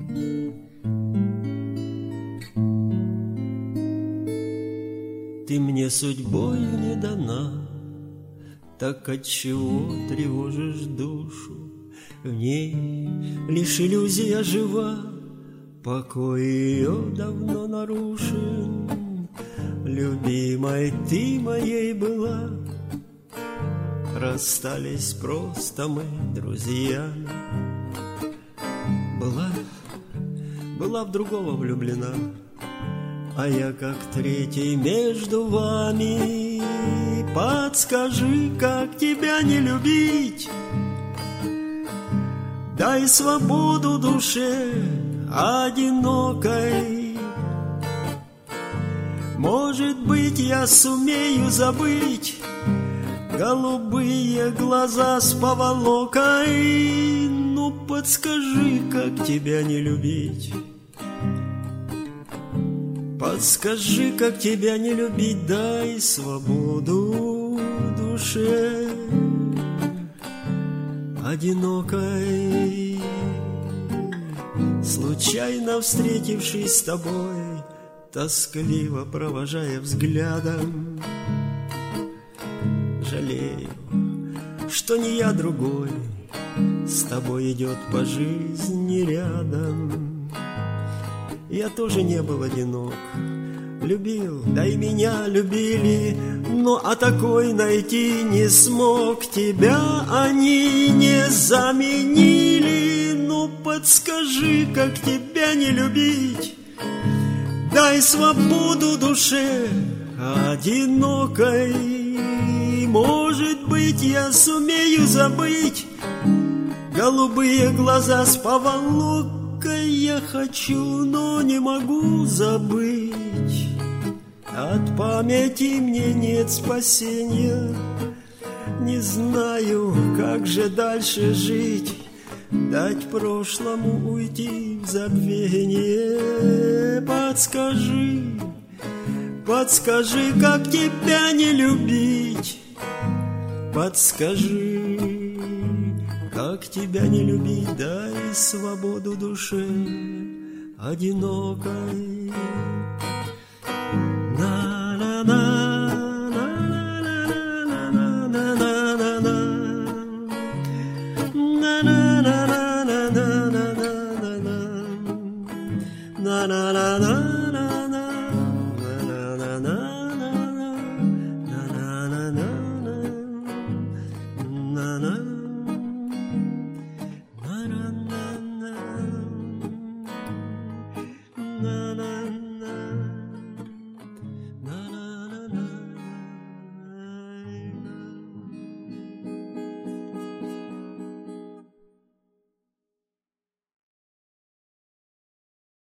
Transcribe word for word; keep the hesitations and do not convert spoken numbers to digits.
Ты мне судьбою не дана, так отчего тревожишь душу? В ней лишь иллюзия жива, покой ее давно нарушен. Любимой ты моей была, расстались просто мы друзьями. Была, была в другого влюблена, а я как третий между вами. Подскажи, как тебя не любить? Дай свободу душе одинокой. Может быть, я сумею забыть голубые глаза с поволокой. Ну, подскажи, как тебя не любить? Подскажи, как тебя не любить? Дай свободу душе одинокой. Случайно встретившись с тобой, тоскливо провожая взглядом, жалею, что не я другой с тобой идет по жизни рядом. Я тоже не был одинок, любил, да и меня любили, но а такой найти не смог. Тебя они не заменили. Ну, подскажи, как тебя не любить? Дай свободу душе одинокой. Может быть, я сумею забыть голубые глаза с поволокой. Я хочу, но не могу забыть. От памяти мне нет спасения. Не знаю, как же дальше жить, дать прошлому уйти в забвение. Подскажи, подскажи, как тебя не любить? Подскажи, как тебя не любить? Дай свободу душе одинокой. Na na